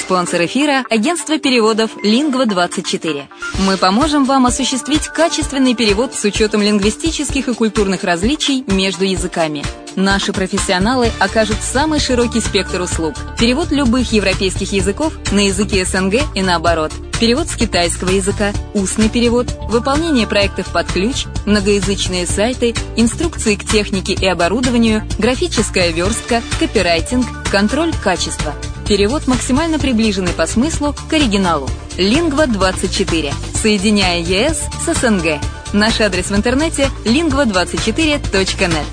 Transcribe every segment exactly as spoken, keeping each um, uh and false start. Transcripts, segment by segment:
Спонсор эфира – агентство переводов Lingva двадцать четыре. Мы поможем вам осуществить качественный перевод с учетом лингвистических и культурных различий между языками. Наши профессионалы окажут самый широкий спектр услуг. Перевод любых европейских языков на языки СНГ и наоборот. Перевод с китайского языка, устный перевод, выполнение проектов под ключ, многоязычные сайты, инструкции к технике и оборудованию, графическая верстка, копирайтинг, контроль качества. Перевод максимально приближенный по смыслу к оригиналу. Lingva двадцать четыре. Соединяя ЕС с СНГ. Наш адрес в интернете lingva двадцать четыре точка нет.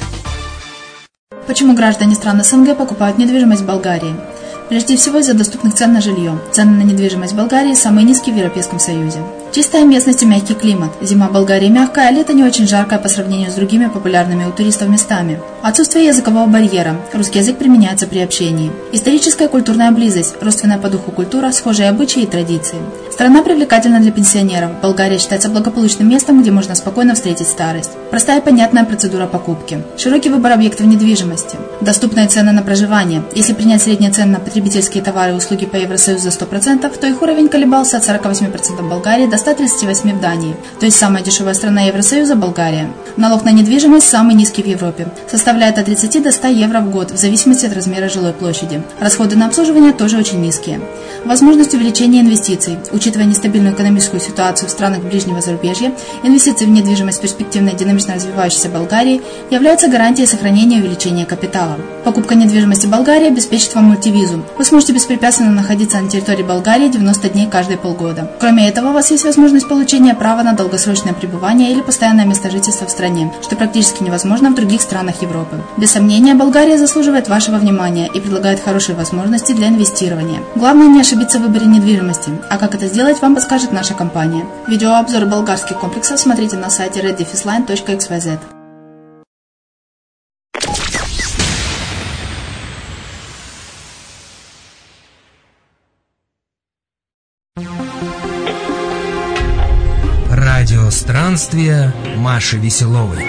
Почему граждане стран СНГ покупают недвижимость в Болгарии? Прежде всего из-за доступных цен на жилье. Цены на недвижимость в Болгарии самые низкие в Европейском Союзе. Чистая местность и мягкий климат. Зима в Болгарии мягкая, а лето не очень жаркое по сравнению с другими популярными у туристов местами. Отсутствие языкового барьера. Русский язык применяется при общении. Историческая и культурная близость. Родственная по духу культура, схожие обычаи и традиции. Страна привлекательна для пенсионеров. Болгария считается благополучным местом, где можно спокойно встретить старость. Простая и понятная процедура покупки. Широкий выбор объектов недвижимости. Доступные цены на проживание. Если принять средние цены на потребительские товары и услуги по Евросоюзу за сто процентов, то их уровень колебался от сорок восемь процентов в Болгарии до ста тридцати восьми процентов в Дании. То есть самая дешевая страна Евросоюза – Болгария. Налог на недвижимость самый низкий в Европе. Составляет от тридцати до ста евро в год, в зависимости от размера жилой площади. Расходы на обслуживание тоже очень низкие. Возможность увеличения инвестиций. Учитывая нестабильную экономическую ситуацию в странах ближнего зарубежья, инвестиции в недвижимость перспективной и динамично развивающейся Болгарии являются гарантией сохранения и увеличения капитала. Покупка недвижимости в Болгарии обеспечит вам мультивизу. Вы сможете беспрепятственно находиться на территории Болгарии девяносто дней каждые полгода. Кроме этого, у вас есть возможность получения права на долгосрочное пребывание или постоянное место жительства в стране, что практически невозможно в других странах Европы. Без сомнения, Болгария заслуживает вашего внимания и предлагает хорошие возможности для инвестирования. Главное не ошибиться в выборе недвижимости, а как это сделать, вам подскажет наша компания. Видеообзор болгарских комплексов смотрите на сайте red dash line точка икс вай зет. Радиостранствие Маши Веселовой.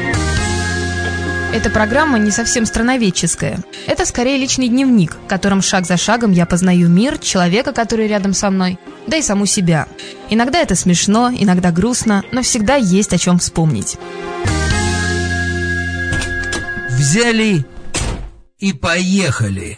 Эта программа не совсем страноведческая. Это скорее личный дневник, в котором шаг за шагом я познаю мир, человека, который рядом со мной, да и саму себя. Иногда это смешно, иногда грустно, но всегда есть о чем вспомнить. Взяли и поехали.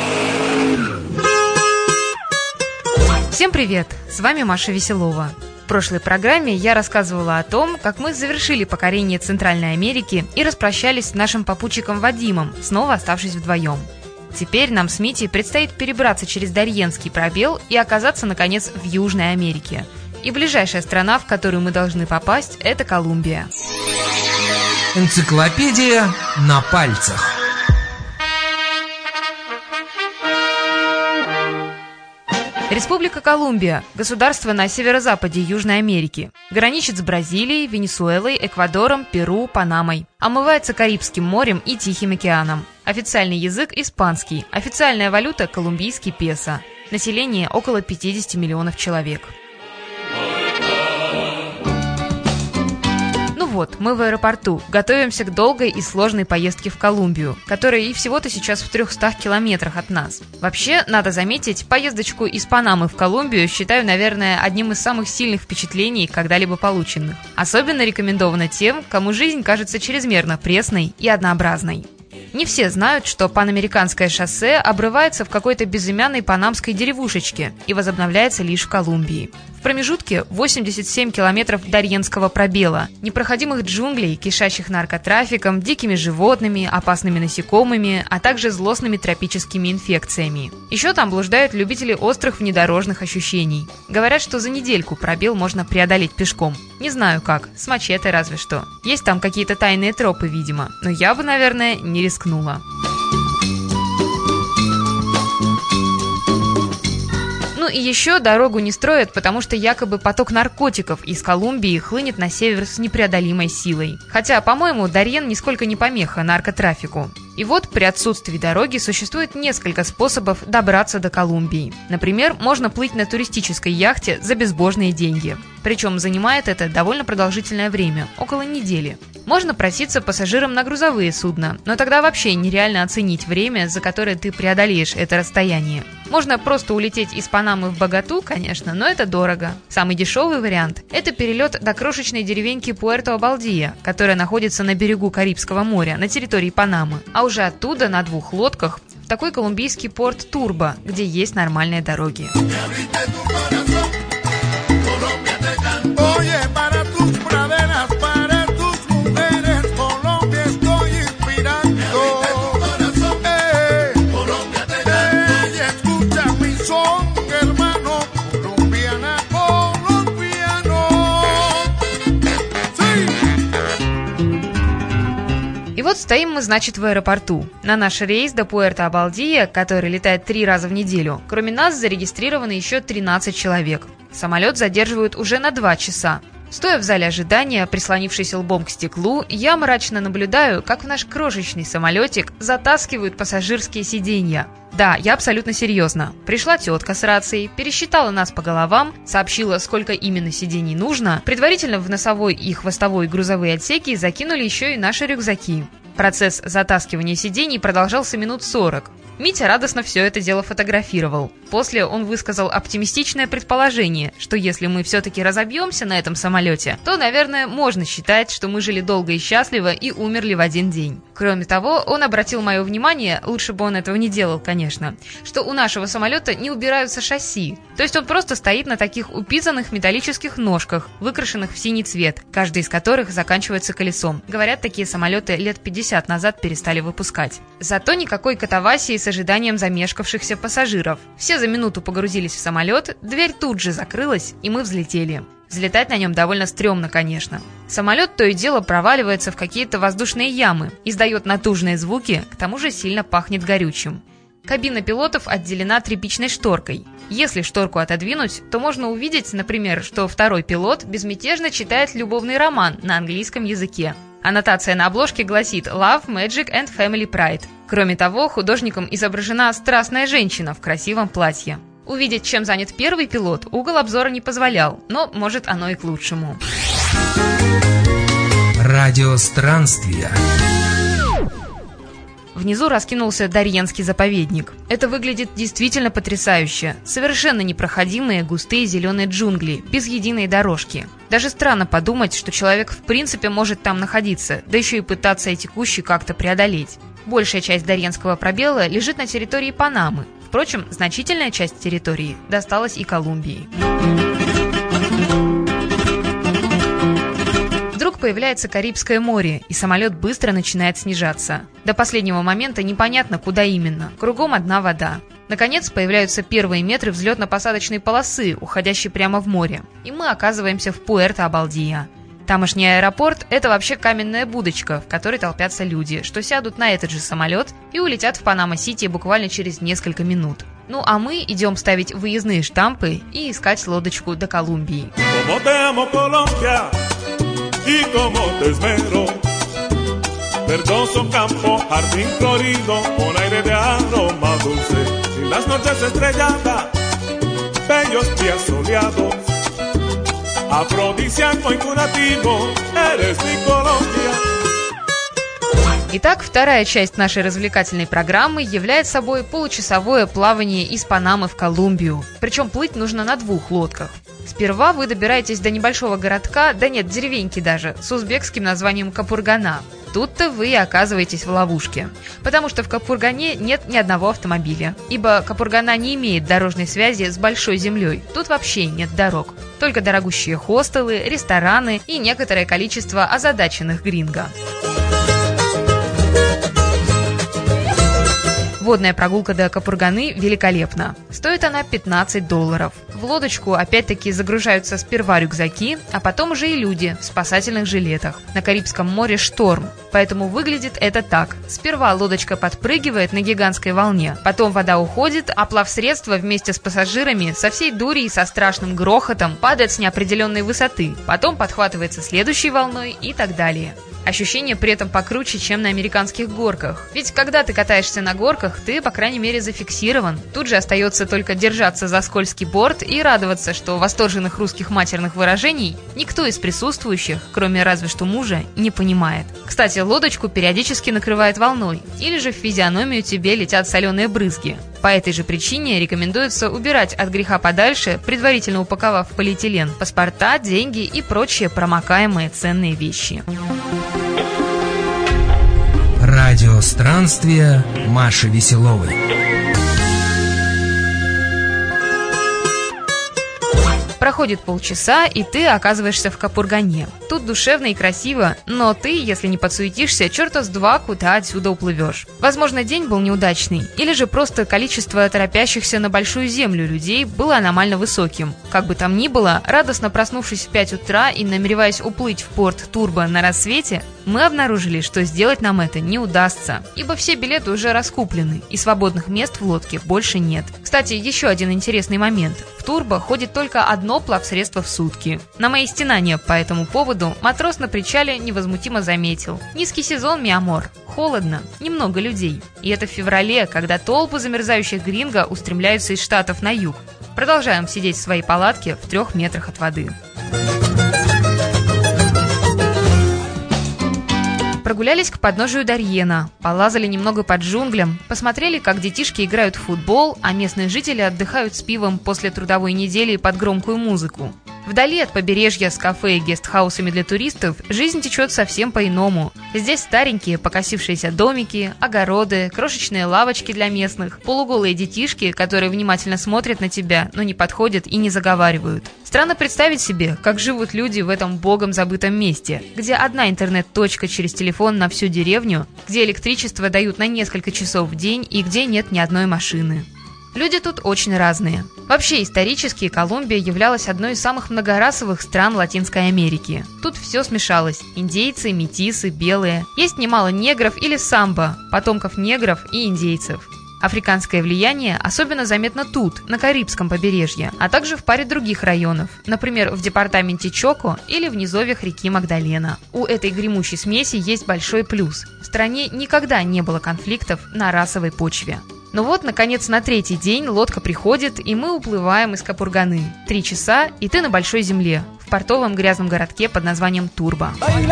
Всем привет! С вами Маша Веселова. В прошлой программе я рассказывала о том, как мы завершили покорение Центральной Америки и распрощались с нашим попутчиком Вадимом, снова оставшись вдвоем. Теперь нам с Митей предстоит перебраться через Дарьенский пробел и оказаться, наконец, в Южной Америке. И ближайшая страна, в которую мы должны попасть, это Колумбия. Энциклопедия на пальцах. Республика Колумбия – государство на северо-западе Южной Америки. Граничит с Бразилией, Венесуэлой, Эквадором, Перу, Панамой. Омывается Карибским морем и Тихим океаном. Официальный язык – испанский. Официальная валюта – колумбийский песо. Население – около пятидесяти миллионов человек. Вот, мы в аэропорту, готовимся к долгой и сложной поездке в Колумбию, которая и всего-то сейчас в трехстах километрах от нас. Вообще, надо заметить, поездочку из Панамы в Колумбию считаю, наверное, одним из самых сильных впечатлений, когда-либо полученных. Особенно рекомендовано тем, кому жизнь кажется чрезмерно пресной и однообразной. Не все знают, что панамериканское шоссе обрывается в какой-то безымянной панамской деревушечке и возобновляется лишь в Колумбии. В промежутке восемьдесят семь километров Дарьенского пробела, непроходимых джунглей, кишащих наркотрафиком, дикими животными, опасными насекомыми, а также злостными тропическими инфекциями. Еще там блуждают любители острых внедорожных ощущений. Говорят, что за недельку пробел можно преодолеть пешком. Не знаю как, с мачете разве что. Есть там какие-то тайные тропы, видимо, но я бы, наверное, не рискнула. Ну и еще дорогу не строят, потому что якобы поток наркотиков из Колумбии хлынет на север с непреодолимой силой. Хотя, по-моему, Дарьен нисколько не помеха наркотрафику. И вот при отсутствии дороги существует несколько способов добраться до Колумбии. Например, можно плыть на туристической яхте за безбожные деньги. Причем занимает это довольно продолжительное время, около недели. Можно проситься пассажирам на грузовые судна, но тогда вообще нереально оценить время, за которое ты преодолеешь это расстояние. Можно просто улететь из Панамы в Богату, конечно, но это дорого. Самый дешевый вариант – это перелет до крошечной деревеньки Пуэрто-Абальдия, которая находится на берегу Карибского моря, на территории Панамы, а уже оттуда на двух лодках в такой колумбийский порт Турбо, где есть нормальные дороги. И вот стоим мы, значит, в аэропорту. На наш рейс до Пуэрто-Абальдия, который летает три раза в неделю, кроме нас зарегистрировано еще тринадцать человек. Самолет задерживают уже на два часа. Стоя в зале ожидания, прислонившись лбом к стеклу, я мрачно наблюдаю, как в наш крошечный самолетик затаскивают пассажирские сиденья. Да, я абсолютно серьезно. Пришла тетка с рацией, пересчитала нас по головам, сообщила, сколько именно сидений нужно, предварительно в носовой и хвостовой грузовые отсеки закинули еще и наши рюкзаки. Процесс затаскивания сидений продолжался минут сорок. Митя радостно все это дело фотографировал. После он высказал оптимистичное предположение, что если мы все-таки разобьемся на этом самолете, то, наверное, можно считать, что мы жили долго и счастливо и умерли в один день. Кроме того, он обратил мое внимание, лучше бы он этого не делал, конечно, что у нашего самолета не убираются шасси. То есть он просто стоит на таких упизанных металлических ножках, выкрашенных в синий цвет, каждый из которых заканчивается колесом. Говорят, такие самолеты лет пятьдесят назад перестали выпускать. Зато никакой катавасии с ожиданием замешкавшихся пассажиров. Все за минуту погрузились в самолет, дверь тут же закрылась, и мы взлетели. Взлетать на нем довольно стрёмно, конечно. Самолет то и дело проваливается в какие-то воздушные ямы, издает натужные звуки, к тому же сильно пахнет горючим. Кабина пилотов отделена тряпичной шторкой. Если шторку отодвинуть, то можно увидеть, например, что второй пилот безмятежно читает любовный роман на английском языке. Аннотация на обложке гласит «Love, Magic and Family Pride». Кроме того, художником изображена страстная женщина в красивом платье. Увидеть, чем занят первый пилот, угол обзора не позволял, но, может, оно и к лучшему. Радиостранствия. Внизу раскинулся Дарьенский заповедник. Это выглядит действительно потрясающе. Совершенно непроходимые густые зеленые джунгли, без единой дорожки. Даже странно подумать, что человек в принципе может там находиться, да еще и пытаться эти кущи как-то преодолеть. Большая часть Дарьенского пробела лежит на территории Панамы. Впрочем, значительная часть территории досталась и Колумбии. Вдруг появляется Карибское море, и самолет быстро начинает снижаться. До последнего момента непонятно, куда именно. Кругом одна вода. Наконец появляются первые метры взлетно-посадочной полосы, уходящей прямо в море. И мы оказываемся в Пуэрто-Абальдия. Тамошний аэропорт – это вообще каменная будочка, в которой толпятся люди, что сядут на этот же самолет и улетят в Панама-Сити буквально через несколько минут. Ну а мы идем ставить выездные штампы и искать лодочку до Колумбии. Y como te esmero, verdoso campo, jardín florido, con aire de aroma dulce, sin las noches estrelladas, bellos días soleados, afrodisíaco y curativo, eres mi Colombia. Итак, вторая часть нашей развлекательной программы является собой получасовое плавание из Панамы в Колумбию. Причем плыть нужно на двух лодках. Сперва вы добираетесь до небольшого городка, да нет, деревеньки даже, с узбекским названием Капургана. Тут-то вы и оказываетесь в ловушке. Потому что в Капургане нет ни одного автомобиля. Ибо Капургана не имеет дорожной связи с большой землей. Тут вообще нет дорог. Только дорогущие хостелы, рестораны и некоторое количество озадаченных гринго. Водная прогулка до Капурганы великолепна. Стоит она пятнадцать долларов. В лодочку опять-таки загружаются сперва рюкзаки, а потом уже и люди в спасательных жилетах. На Карибском море шторм, поэтому выглядит это так. Сперва лодочка подпрыгивает на гигантской волне, потом вода уходит, а плавсредство вместе с пассажирами со всей дури и со страшным грохотом падает с неопределенной высоты, потом подхватывается следующей волной и так далее. Ощущение при этом покруче, чем на американских горках. Ведь когда ты катаешься на горках, ты, по крайней мере, зафиксирован. Тут же остается только держаться за скользкий борт и радоваться, что восторженных русских матерных выражений никто из присутствующих, кроме разве что мужа, не понимает. Кстати, лодочку периодически накрывает волной, или же в физиономию тебе летят соленые брызги. По этой же причине рекомендуется убирать от греха подальше, предварительно упаковав в полиэтилен, паспорта, деньги и прочие промокаемые ценные вещи. Радио странствия Маши Веселовой. Проходит полчаса, и ты оказываешься в Капургане. Тут душевно и красиво, но ты, если не подсуетишься, черта с два куда отсюда уплывешь. Возможно, день был неудачный, или же просто количество торопящихся на большую землю людей было аномально высоким. Как бы там ни было, радостно проснувшись в пять утра и намереваясь уплыть в порт Турбо на рассвете, мы обнаружили, что сделать нам это не удастся, ибо все билеты уже раскуплены, и свободных мест в лодке больше нет. Кстати, еще один интересный момент. В Турбо ходит только одно плавсредство в сутки. На мои стенания по этому поводу матрос на причале невозмутимо заметил: низкий сезон, миамор, холодно, немного людей. И это в феврале, когда толпы замерзающих гринго устремляются из Штатов на юг. Продолжаем сидеть в своей палатке в трех метрах от воды. Прогулялись к подножию Дарьена, полазали немного под джунглям, посмотрели, как детишки играют в футбол, а местные жители отдыхают с пивом после трудовой недели под громкую музыку. Вдали от побережья с кафе и гестхаусами для туристов жизнь течет совсем по-иному. Здесь старенькие покосившиеся домики, огороды, крошечные лавочки для местных, полуголые детишки, которые внимательно смотрят на тебя, но не подходят и не заговаривают. Странно представить себе, как живут люди в этом богом забытом месте, где одна интернет-точка через телефон на всю деревню, где электричество дают на несколько часов в день и где нет ни одной машины. Люди тут очень разные. Вообще, исторически Колумбия являлась одной из самых многорасовых стран Латинской Америки. Тут все смешалось – индейцы, метисы, белые. Есть немало негров или самбо, потомков негров и индейцев. Африканское влияние особенно заметно тут, на Карибском побережье, а также в паре других районов, например, в департаменте Чоко или в низовьях реки Магдалена. У этой гремучей смеси есть большой плюс – в стране никогда не было конфликтов на расовой почве. Ну вот, наконец, на третий день лодка приходит, и мы уплываем из Капурганы. Три часа, и ты на большой земле, в портовом грязном городке под названием Турбо.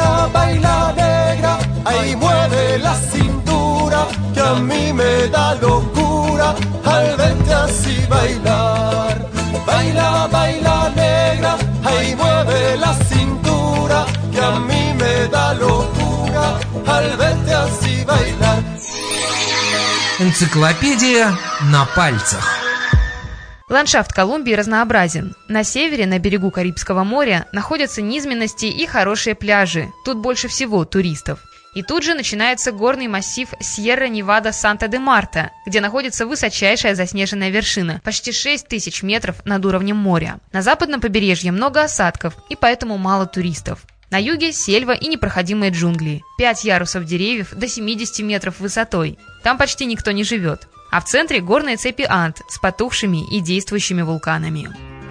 Энциклопедия на пальцах. Ландшафт Колумбии разнообразен. На севере, на берегу Карибского моря, находятся низменности и хорошие пляжи. Тут больше всего туристов. И тут же начинается горный массив Сьерра-Невада-Санта-де-Марта, где находится высочайшая заснеженная вершина, почти шесть тысяч метров над уровнем моря. На западном побережье много осадков, и поэтому мало туристов. На юге сельва и непроходимые джунгли. Пять ярусов деревьев до семидесяти метров высотой. Там почти никто не живет. А в центре горные цепи Анд с потухшими и действующими вулканами.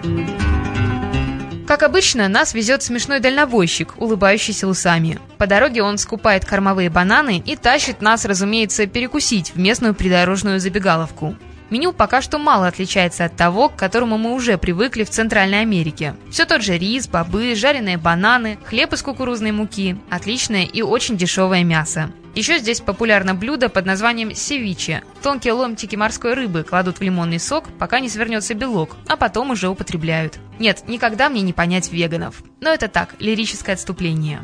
Как обычно, нас везет смешной дальнобойщик, улыбающийся усами. По дороге он скупает кормовые бананы и тащит нас, разумеется, перекусить в местную придорожную забегаловку. Меню пока что мало отличается от того, к которому мы уже привыкли в Центральной Америке. Все тот же рис, бобы, жареные бананы, хлеб из кукурузной муки, отличное и очень дешевое мясо. Еще здесь популярно блюдо под названием севиче. Тонкие ломтики морской рыбы кладут в лимонный сок, пока не свернется белок, а потом уже употребляют. Нет, никогда мне не понять веганов. Но это так, лирическое отступление.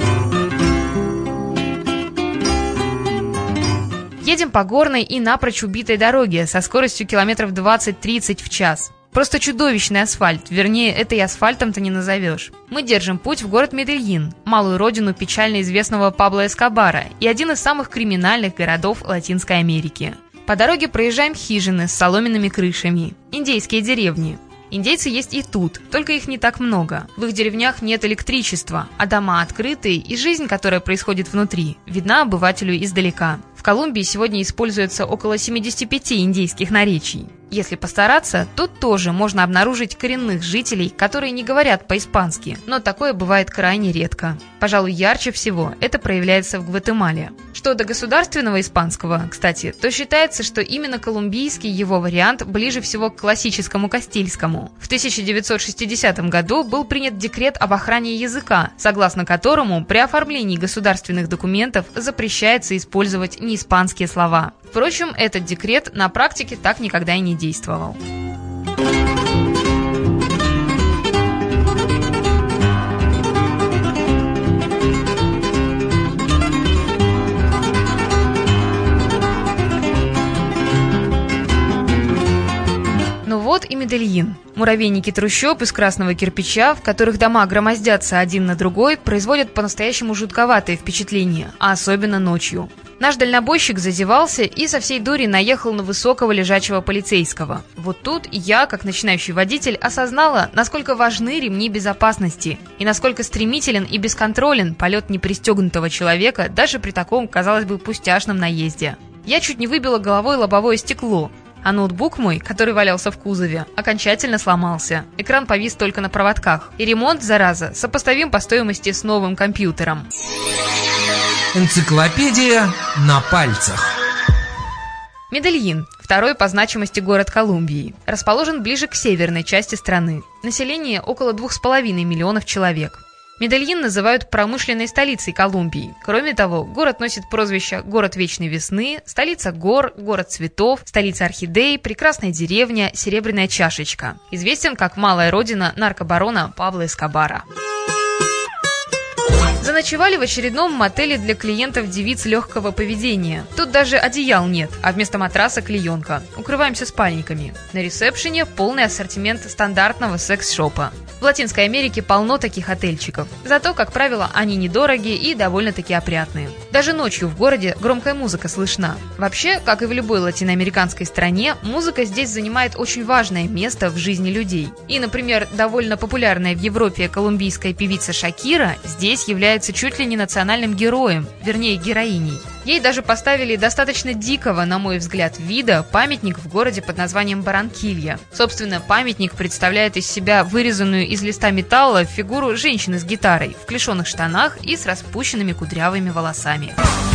Едем по горной и напрочь убитой дороге со скоростью километров двадцать-тридцать в час. Просто чудовищный асфальт, вернее, это и асфальтом-то не назовешь. Мы держим путь в город Медельин, малую родину печально известного Пабло Эскобара и один из самых криминальных городов Латинской Америки. По дороге проезжаем хижины с соломенными крышами, индейские деревни. Индейцы есть и тут, только их не так много. В их деревнях нет электричества, а дома открытые, и жизнь, которая происходит внутри, видна обывателю издалека. В Колумбии сегодня используется около семидесяти пяти индейских наречий. Если постараться, тут тоже можно обнаружить коренных жителей, которые не говорят по-испански, но такое бывает крайне редко. Пожалуй, ярче всего это проявляется в Гватемале. Что до государственного испанского, кстати, то считается, что именно колумбийский его вариант ближе всего к классическому кастильскому. В тысяча девятьсот шестидесятом году был принят декрет об охране языка, согласно которому при оформлении государственных документов запрещается использовать неиспанские слова. Впрочем, этот декрет на практике так никогда и не действовал. Ну вот и Медельин. Муравейники трущоб из красного кирпича, в которых дома громоздятся один на другой, производят по-настоящему жутковатое впечатление, а особенно ночью. Наш дальнобойщик зазевался и со всей дури наехал на высокого лежачего полицейского. Вот тут я, как начинающий водитель, осознала, насколько важны ремни безопасности и насколько стремителен и бесконтролен полет непристегнутого человека даже при таком, казалось бы, пустяшном наезде. Я чуть не выбила головой лобовое стекло, а ноутбук мой, который валялся в кузове, окончательно сломался. Экран повис только на проводках. И ремонт, зараза, сопоставим по стоимости с новым компьютером. Энциклопедия на пальцах. Медельин – второй по значимости город Колумбии. Расположен ближе к северной части страны. Население около двух с половиной миллионов человек. Медельин называют промышленной столицей Колумбии. Кроме того, город носит прозвища «Город вечной весны», «Столица гор», «Город цветов», «Столица орхидей», «Прекрасная деревня», «Серебряная чашечка». Известен как малая родина наркобарона Пабло Эскобара. Заночевали в очередном мотеле для клиентов девиц легкого поведения. Тут даже одеял нет, а вместо матраса клеенка. Укрываемся спальниками. На ресепшене полный ассортимент стандартного секс-шопа. В Латинской Америке полно таких отельчиков. Зато, как правило, они недорогие и довольно-таки опрятные. Даже ночью в городе громкая музыка слышна. Вообще, как и в любой латиноамериканской стране, музыка здесь занимает очень важное место в жизни людей. И, например, довольно популярная в Европе колумбийская певица Шакира здесь является чуть ли не национальным героем, вернее, героиней. Ей даже поставили достаточно дикого, на мой взгляд, вида памятник в городе под названием Барранкилья. Собственно, памятник представляет из себя вырезанную из листа металла фигуру женщины с гитарой, в клешеных штанах и с распущенными кудрявыми волосами.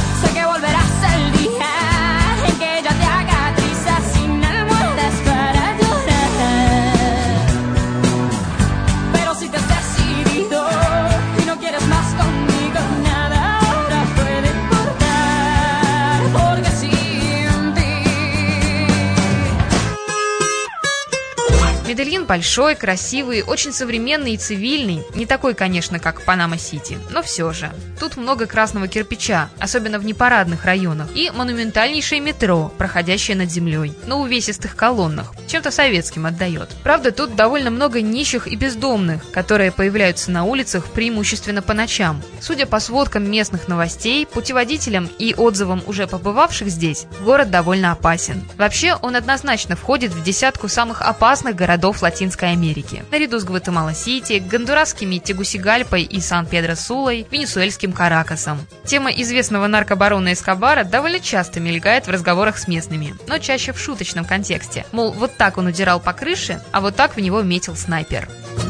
Медельин большой, красивый, очень современный и цивильный. Не такой, конечно, как Панама-Сити, но все же. Тут много красного кирпича, особенно в непарадных районах, и монументальнейшее метро, проходящее над землей, на увесистых колоннах. Чем-то советским отдает. Правда, тут довольно много нищих и бездомных, которые появляются на улицах преимущественно по ночам. Судя по сводкам местных новостей, путеводителям и отзывам уже побывавших здесь, город довольно опасен. Вообще, он однозначно входит в десятку самых опасных городов Латинской Америки, наряду с Гватемала-Сити, гондурасскими Тегусигальпой и Сан-Педро-Сулой, венесуэльским Каракасом. Тема известного наркобарона Эскобара довольно часто мелькает в разговорах с местными, но чаще в шуточном контексте. Мол, вот так он удирал по крыше, а вот так в него метил снайпер.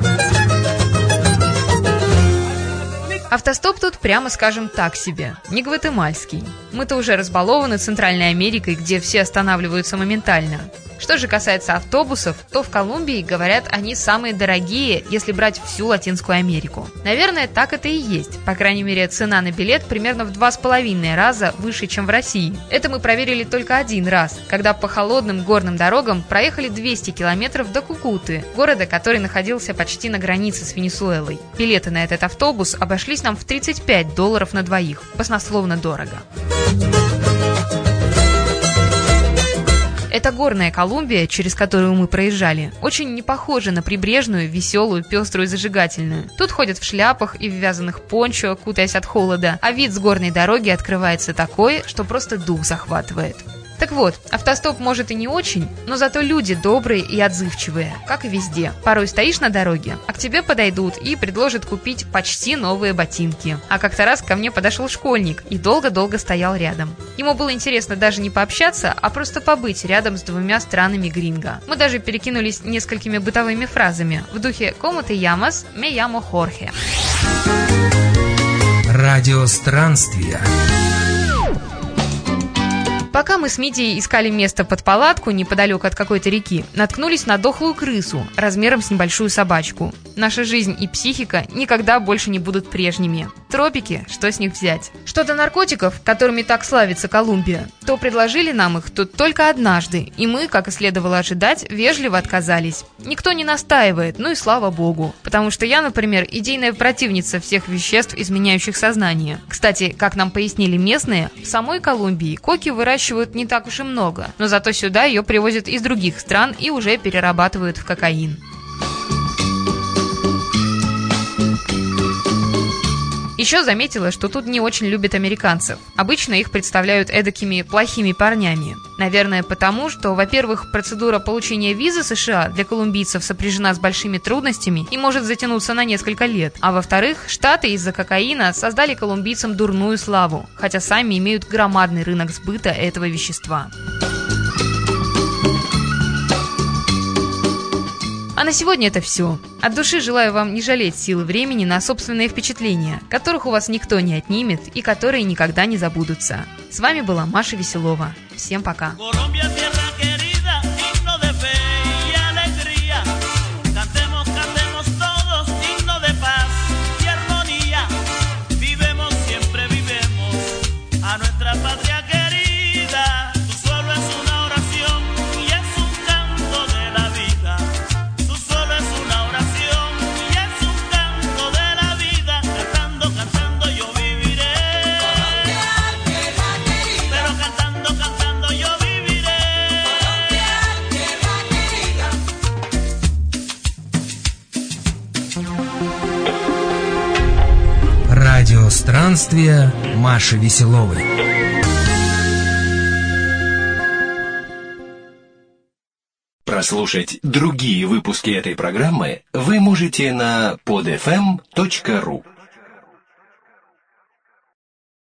Автостоп тут, прямо скажем, так себе, не гватемальский. Мы-то уже разбалованы Центральной Америкой, где все останавливаются моментально. Что же касается автобусов, то в Колумбии, говорят, они самые дорогие, если брать всю Латинскую Америку. Наверное, так это и есть. По крайней мере, цена на билет примерно в два с половиной раза выше, чем в России. Это мы проверили только один раз, когда по холодным горным дорогам проехали двести километров до Кукуты, города, который находился почти на границе с Венесуэлой. Билеты на этот автобус обошлись нам в тридцать пять долларов на двоих. Баснословно дорого. Эта горная Колумбия, через которую мы проезжали, очень не похожа на прибрежную, веселую, пеструю и зажигательную. Тут ходят в шляпах и в вязаных пончо, кутаясь от холода, а вид с горной дороги открывается такой, что просто дух захватывает. Так вот, автостоп может и не очень, но зато люди добрые и отзывчивые, как и везде. Порой стоишь на дороге, а к тебе подойдут и предложат купить почти новые ботинки. А как-то раз ко мне подошел школьник и долго-долго стоял рядом. Ему было интересно даже не пообщаться, а просто побыть рядом с двумя странами гринго. Мы даже перекинулись несколькими бытовыми фразами в духе «Como te llamas? Me llamo Jorge». Радиостранствия. Пока мы с Митей искали место под палатку неподалеку от какой-то реки, наткнулись на дохлую крысу размером с небольшую собачку. Наша жизнь и психика никогда больше не будут прежними. Тропики, что с них взять? Что до наркотиков, которыми так славится Колумбия, то предложили нам их тут только однажды, и мы, как и следовало ожидать, вежливо отказались. Никто не настаивает, ну и слава богу. Потому что я, например, идейная противница всех веществ, изменяющих сознание. Кстати, как нам пояснили местные, в самой Колумбии коки выращивают не так уж и много, но зато сюда ее привозят из других стран и уже перерабатывают в кокаин. Еще заметила, что тут не очень любят американцев. Обычно их представляют эдакими плохими парнями. Наверное, потому, что, во-первых, процедура получения визы США для колумбийцев сопряжена с большими трудностями и может затянуться на несколько лет. А во-вторых, Штаты из-за кокаина создали колумбийцам дурную славу, хотя сами имеют громадный рынок сбыта этого вещества. А на сегодня это все. От души желаю вам не жалеть силы времени на собственные впечатления, которых у вас никто не отнимет и которые никогда не забудутся. С вами была Маша Веселова. Всем пока. Радиостранствия Маши Веселовой. Прослушать другие выпуски этой программы вы можете на под эф эм точка ру.